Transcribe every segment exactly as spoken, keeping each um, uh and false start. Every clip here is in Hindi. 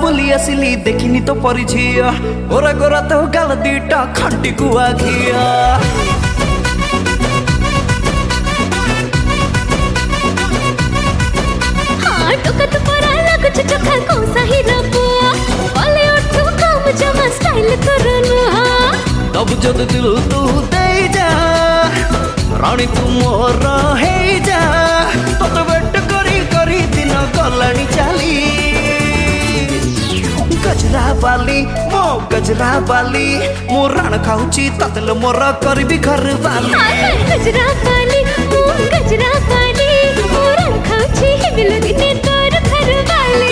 बुली आसिली देखिनी तो परी झिया गोरा गोरा तो गाल दीटा खंटी कुआ घिया हाँ टोका तो परा लागछ चखा कोसा ही रबुआ बोले उठो काम जमा स्टाइल करनु हाँ तब जद दिल तू दे जा रानी तू मोर हे जा तत वेट करी करी दिन गलानी चाली गजरा बाली मो गजरा बाली मो राण खाऊची ततल मोर करबी घर बाली हाँ गजरा बाली मो गजरा बाली मो राण खाऊची हिबिल दिने तोर घर बाली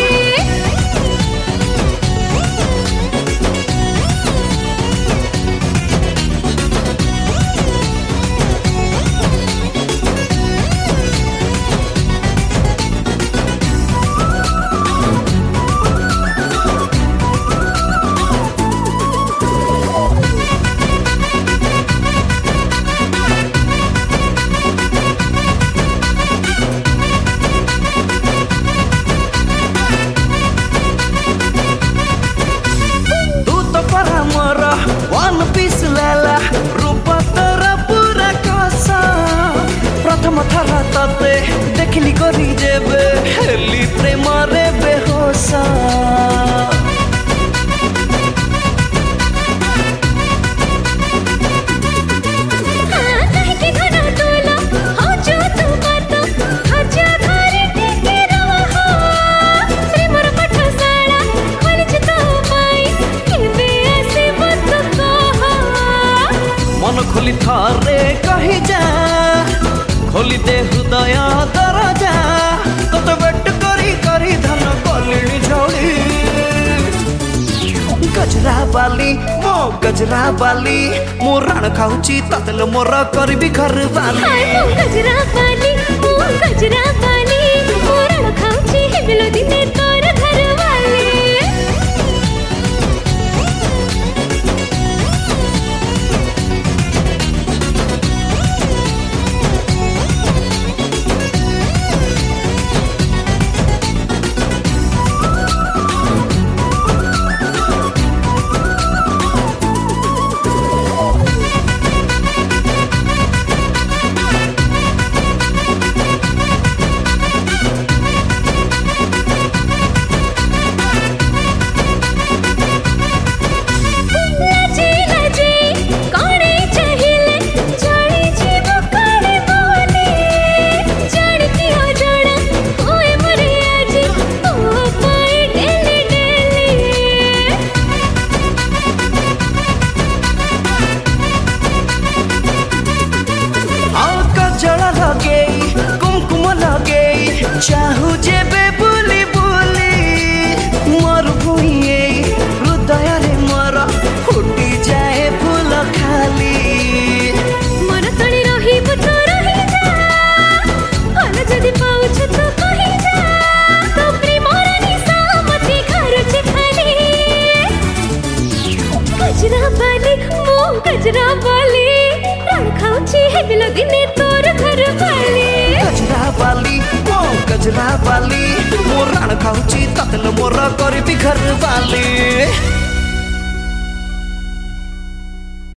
वन पीस लाला रूप तोरा पूरा कसा प्रथम थरा तते देखली करी जेबे हेली प्रेम रे बेहोसा मन खोली थारे कही जा खोली दे हृदय दरजा तत वेट करी करी धन गलिणी झोली गजरा बाली मो गजरा बाली मो राण खाऊची ततल मोर करबी घर बाली गजरा बाली मो गजरा बाली मो राण खाऊची हिबिल दिने तोर घर बाली चाहू जेबे बुली बुली मोर भुइए हृदय रे मोर फुटी जाए फूल खाली मन तळी रही बुझ रही जा फल जदि पाउछ तो कहि जा तो प्रेम रानी सामती घर छे खाली गजरा बाली मो गजरा बाली राण खाऊची हेबिल दिने तोर घर बाली गजरा बाली मो गजरा बाली मो राण खाऊची ततल मोर करबी घर बाली।